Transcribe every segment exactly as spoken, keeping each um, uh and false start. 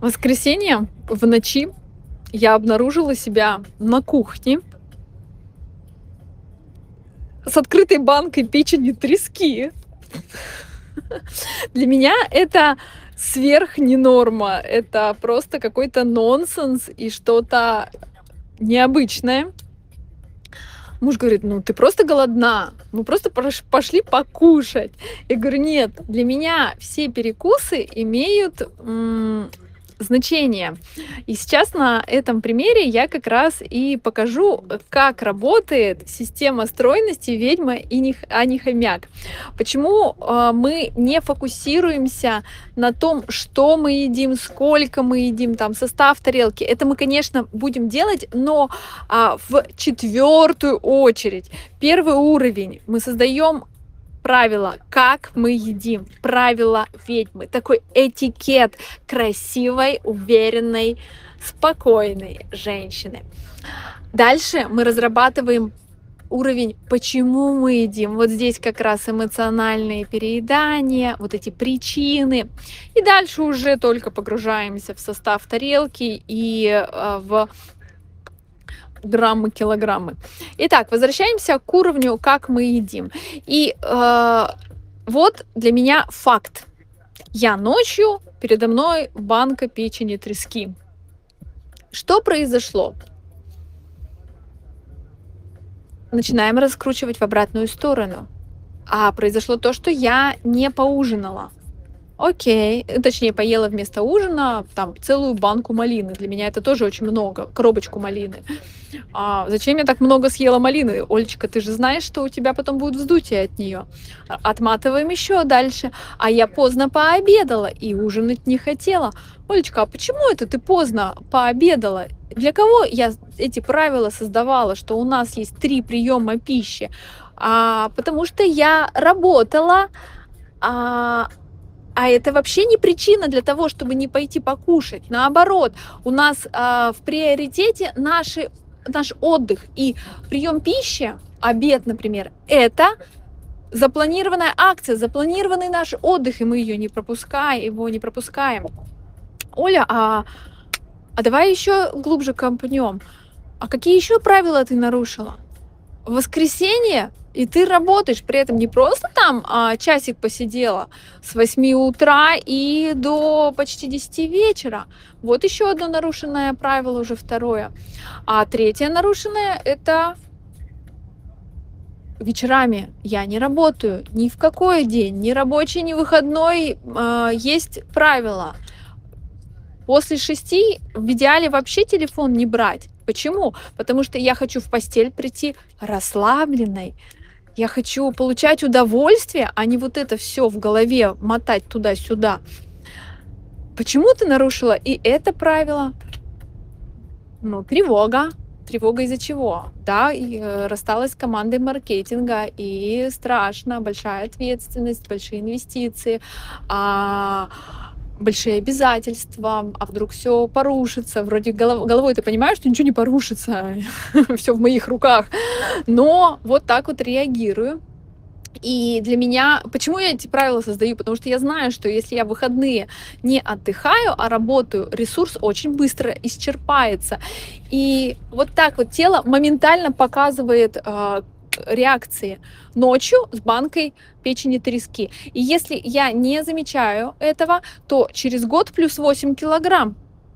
В воскресенье в ночи я обнаружила себя на кухне с открытой банкой печени трески. Для меня это сверх не норма, это просто какой-то нонсенс и что-то необычное. Муж говорит: "Ну, ты просто голодна, ну просто прош пошли покушать". Я говорю: "Нет, для меня все перекусы имеют, м, значение". И сейчас на этом примере я как раз и покажу, э, как работает система стройности ведьма и не х а не хомяк. Почему, а, мы не фокусируемся на том, что мы едим, сколько мы едим, там состав тарелки. Это мы, конечно, будем делать, но, а, в четвёртую очередь. Первый уровень мы создаем правила, как мы едим, правила ведьмы, такой этикет красивой, уверенной, спокойной женщины. Дальше мы разрабатываем уровень, почему мы едим. Вот здесь как раз эмоциональные переедания, вот эти причины. И дальше уже только погружаемся в состав тарелки и, а, в граммы, килограммы. Итак, возвращаемся к уровню, как мы едим. И, э, вот для меня факт. Я ночью, передо мной банка печени трески. Что произошло? Начинаем раскручивать в обратную сторону. А произошло то, что я не поужинала. Окей, э, точнее, поела вместо ужина там целую банку малины. Для меня это тоже очень много, коробочку малины. А зачем я так много съела малины? Олечка, ты же знаешь, что у тебя потом будет вздутие от нее. А, отматываем еще дальше. А я поздно пообедала и ужинать не хотела. Олечка, а почему это ты поздно пообедала? Для кого я эти правила создавала, что у нас есть три приема пищи? А, потому что я работала, а, а это вообще не причина для того, чтобы не пойти покушать. Наоборот, у нас, а, в приоритете наши наш отдых и прием пищи, обед, например, это запланированная акция, запланированный наш отдых, и мы ее не пропускаем, его не пропускаем. Оля, а, а давай еще глубже копнем. А какие еще правила ты нарушила? В воскресенье, и ты работаешь, при этом не просто там, а, часик посидела с восьми утра и до почти десяти вечера. Вот еще одно нарушенное правило, уже второе. А третье нарушенное- это вечерами я не работаю ни в какой день, ни рабочий, ни выходной. А, есть правило: после шести в идеале вообще телефон не брать. Почему? Потому что я хочу в постель прийти расслабленной. Я хочу получать удовольствие, а не вот это все в голове мотать туда-сюда. Почему ты нарушила и это правило? Ну, тревога. Тревога из-за чего? Да, и, э, рассталась с командой маркетинга, и страшно, большая ответственность, большие инвестиции, а, большие обязательства. А вдруг все порушится? Вроде голов головой ты понимаешь, что ничего не порушится, все в моих руках, но вот так вот реагирую. И для меня почему я эти правила создаю? Потому что я знаю, что если я в выходные не отдыхаю, а работаю, ресурс очень быстро исчерпается. И вот так вот тело моментально показывает, а, реакции ночью с банкой печени трески. И если я не замечаю этого, то через год плюс восемь килограмм.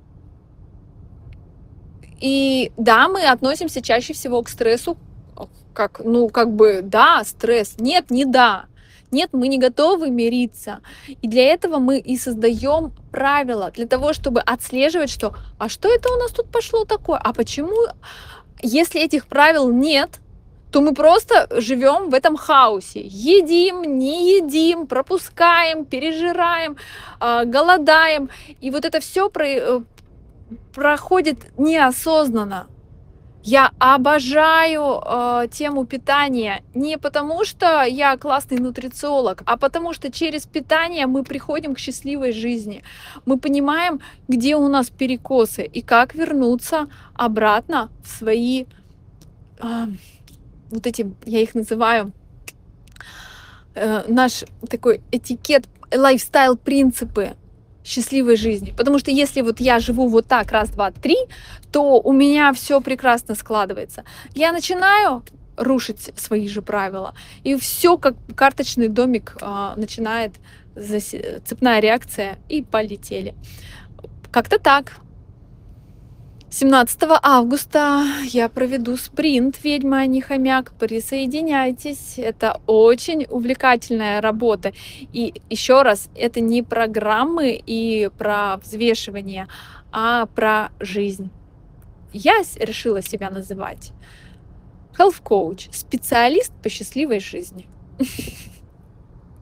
И да, мы относимся чаще всего к стрессу а, как, ну, как бы, да, стресс. Нет, не да. Нет, мы не готовы мириться. И для этого мы и создаем правила, для того, чтобы отслеживать, что, а что это у нас тут пошло такое? А почему, если этих правил нет, то мы просто живем в этом хаосе. Едим, не едим, пропускаем, пережираем, а, голодаем. И вот это все проходит неосознанно. Я обожаю, э, тему питания не потому, что я классный нутрициолог, а потому что через питание мы приходим к счастливой жизни. Мы понимаем, где у нас перекосы и как вернуться обратно в свои, а, вот эти, я их называю, э, наш такой этикет, лайфстайл принципы. счастливой жизни. Потому что если вот я живу вот так раз, два, три, то у меня все прекрасно складывается. Я начинаю рушить свои же правила, и все как карточный домик а, начинает засе- цепная реакция, и полетели. Как-то так. семнадцатого августа я проведу спринт «Ведьма, а не хомяк». Присоединяйтесь. Это очень увлекательная работа. И еще раз, это не программы и про взвешивание, а про жизнь. Я с- решила себя называть health coach, специалист по счастливой жизни.